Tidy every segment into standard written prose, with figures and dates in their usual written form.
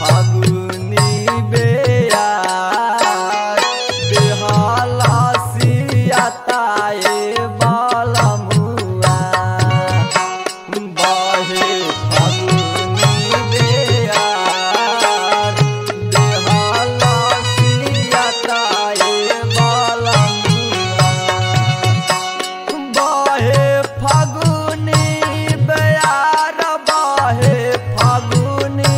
फागुनी बेयार बेहाला सियाताए बालमुआ बहे फागुनी बेयार बेहाला सियाताए बालमुआ बहे फागुनी बेयार बहे फागुनी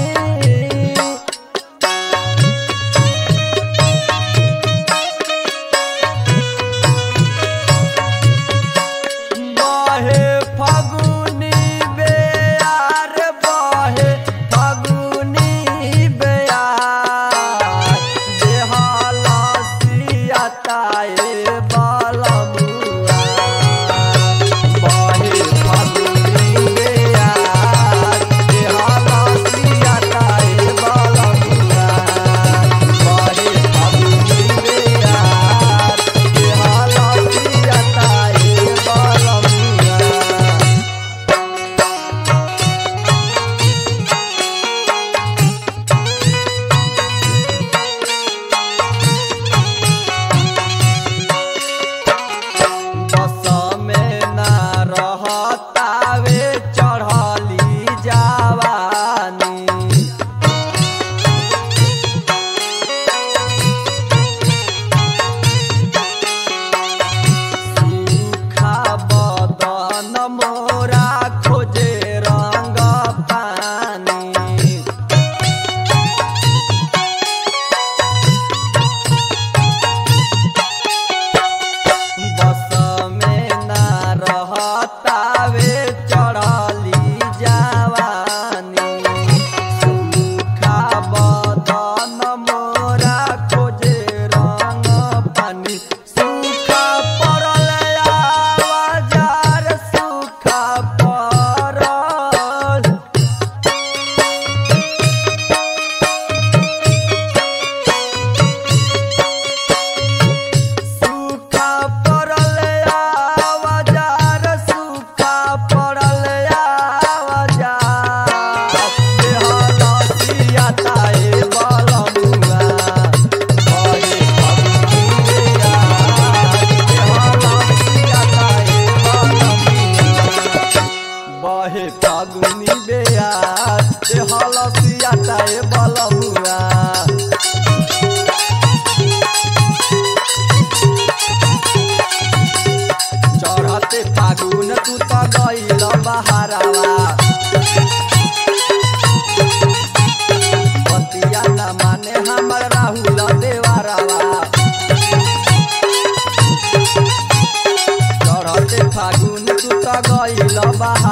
बहे फागुनी बेयार बहे फागुनी बेयार बेहाला सियाताए बालमुआ बहे फागुनी बेयार बेहाला सियाताए बालमुआ बहे फागुनी बेयार बेहाला सियाताए बालमुआ बस में ना रहतावे चढ़ली जवानी सूखा बदन मोरा खोजे रंग पानी बस में ना रहतावे चढ़ली जवानी सूखा बदन मोरा खोजे रंग पानी सूखा पड़ल आवाजार सूखा पड़ल सूखा पड़ल आवाजार सूखा पड़ल आवाजार बेहाला सियाताए बालमुआ बहे फागुनी बेयार बेहाला सियाताए बालमुआ बहे फागुनी बेयार बेहाला सियाताए बालमुआ चढ़ते फागुन तू तो गइल बहारावा बतिया न माने हमर राहुल देवारावा चढ़ते फागुन तू तो गइल बहारावा